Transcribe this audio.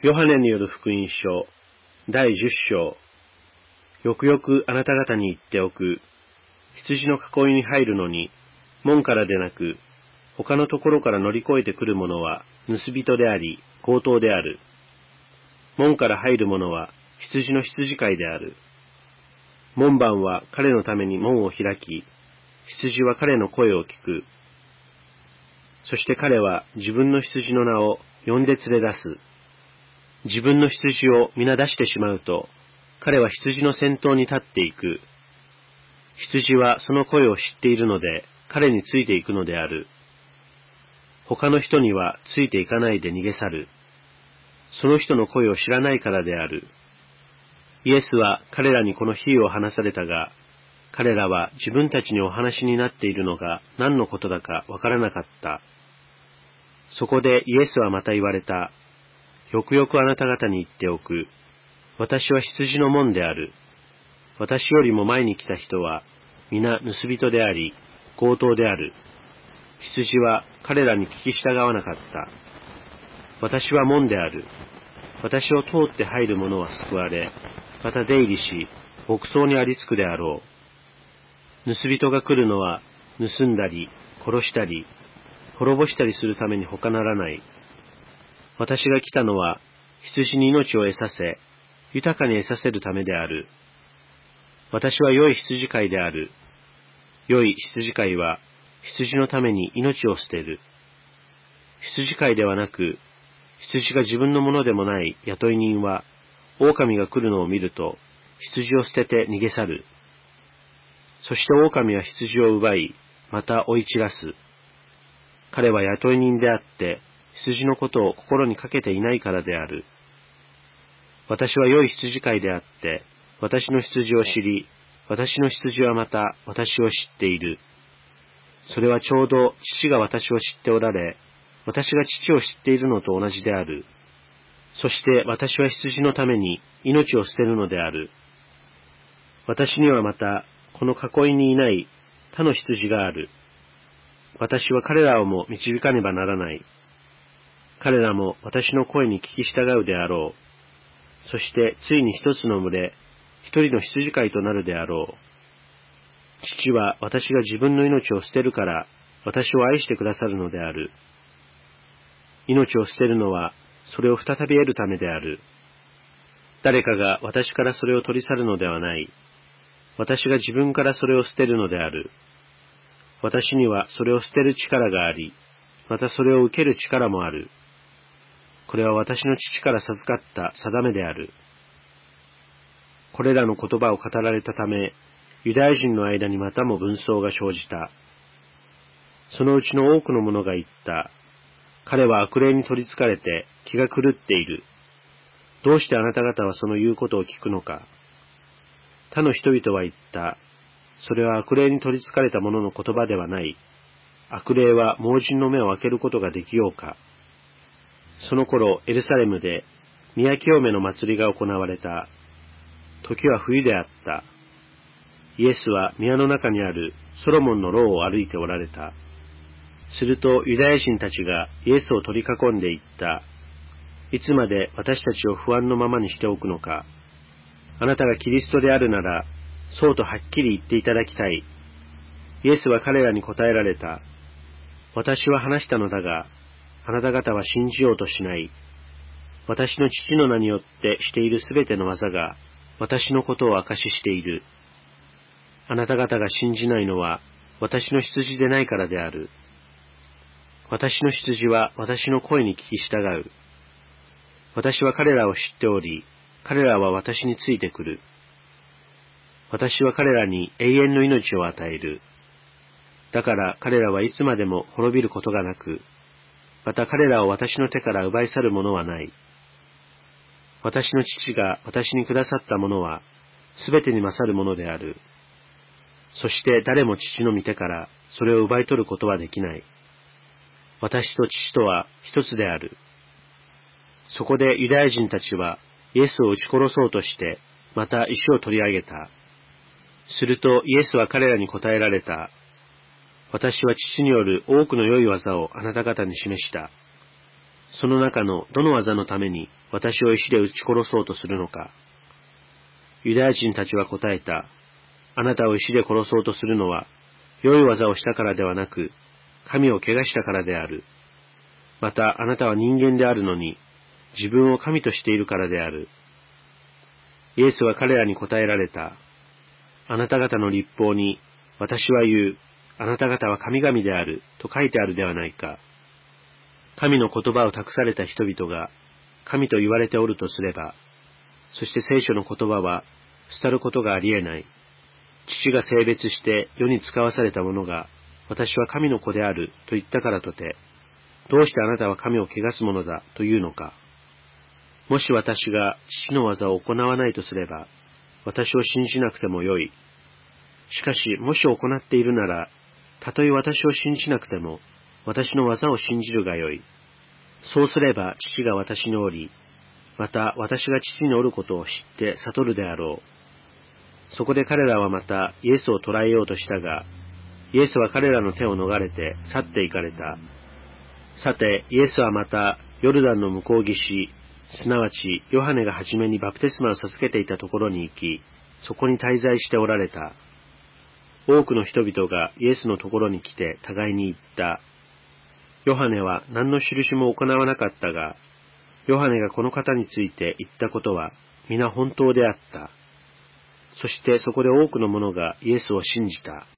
ヨハネによる福音書第10章。よくよくあなた方に言っておく。羊の囲いに入るのに、門からでなく、他のところから乗り越えてくる者は盗人であり、強盗である。門から入る者は羊の羊飼いである。門番は彼のために門を開き、羊は彼の声を聞く。そして彼は自分の羊の名を呼んで連れ出す。自分の羊を皆出してしまうと、彼は羊の先頭に立っていく。羊はその声を知っているので、彼についていくのである。他の人にはついていかないで逃げ去る。その人の声を知らないからである。イエスは彼らにこの比喩を話されたが、彼らは自分たちにお話になっているのが何のことだかわからなかった。そこでイエスはまた言われた。よくよくあなた方に言っておく。私は羊の門である。私よりも前に来た人は、皆盗人であり、強盗である。羊は彼らに聞き従わなかった。私は門である。私を通って入る者は救われ、また出入りし、牧草にありつくであろう。盗人が来るのは、盗んだり、殺したり、滅ぼしたりするために他ならない。私が来たのは、羊に命を得させ、豊かに得させるためである。私は良い羊飼いである。良い羊飼いは、羊のために命を捨てる。羊飼いではなく、羊が自分のものでもない雇い人は、狼が来るのを見ると、羊を捨てて逃げ去る。そして狼は羊を奪い、また追い散らす。彼は雇い人であって、羊のことを心にかけていないからである。私は良い羊飼いであって、私の羊を知り、私の羊はまた私を知っている。それはちょうど父が私を知っておられ、私が父を知っているのと同じである。そして私は羊のために命を捨てるのである。私にはまた、この囲いにいない他の羊がある。私は彼らをも導かねばならない。彼らも私の声に聞き従うであろう。そしてついに一つの群れ、一人の羊飼いとなるであろう。父は私が自分の命を捨てるから私を愛してくださるのである。命を捨てるのはそれを再び得るためである。誰かが私からそれを取り去るのではない。私が自分からそれを捨てるのである。私にはそれを捨てる力があり、またそれを受ける力もある。これは私の父から授かった定めである。これらの言葉を語られたため、ユダヤ人の間にまたも紛争が生じた。そのうちの多くの者が言った。彼は悪霊に取り憑かれて気が狂っている。どうしてあなた方はその言うことを聞くのか。他の人々は言った。それは悪霊に取り憑かれた者の言葉ではない。悪霊は盲人の目を開けることができようか。その頃、エルサレムで、宮清めの祭りが行われた。時は冬であった。イエスは宮の中にあるソロモンの牢を歩いておられた。するとユダヤ人たちがイエスを取り囲んで言った。いつまで私たちを不安のままにしておくのか。あなたがキリストであるなら、そうとはっきり言っていただきたい。イエスは彼らに答えられた。私は話したのだが、あなた方は信じようとしない。私の父の名によってしているすべての技が、私のことを証ししている。あなた方が信じないのは、私の羊でないからである。私の羊は私の声に聞き従う。私は彼らを知っており、彼らは私についてくる。私は彼らに永遠の命を与える。だから彼らはいつまでも滅びることがなく、また彼らを私の手から奪い去る者はない。私の父が私にくださったものは、すべてに勝るものである。そして誰も父の御手からそれを奪い取ることはできない。私と父とは一つである。そこでユダヤ人たちはイエスを撃ち殺そうとして、また石を取り上げた。するとイエスは彼らに答えられた。私は父による多くの良い技をあなた方に示した。 その中のどの技のために私を石で撃ち殺そうとするのか。ユダヤ人たちは答えた。あなたを石で殺そうとするのは、良い技をしたからではなく、神を汚したからである。またあなたは人間であるのに、自分を神としているからである。イエスは彼らに答えられた。あなた方の律法に、私は言う、あなた方は神々である、と書いてあるではないか。神の言葉を託された人々が、神と言われておるとすれば、そして聖書の言葉は、廃ることがありえない。父が性別して世に使わされた者が、私は神の子である、と言ったからとて、どうしてあなたは神を汚すものだ、というのか。もし私が父の技を行わないとすれば、私を信じなくてもよい。しかし、もし行っているなら、たとえ私を信じなくても、私の技を信じるがよい。そうすれば父が私におり、また私が父におることを知って悟るであろう。そこで彼らはまたイエスを捕らえようとしたが、イエスは彼らの手を逃れて去って行かれた。さて、イエスはまたヨルダンの向こう岸、すなわちヨハネがはじめにバプテスマを授けていたところに行き、そこに滞在しておられた。多くの人々がイエスのところに来て互いに言った。ヨハネは何の印も行わなかったが、ヨハネがこの方について言ったことは皆本当であった。そしてそこで多くの者がイエスを信じた。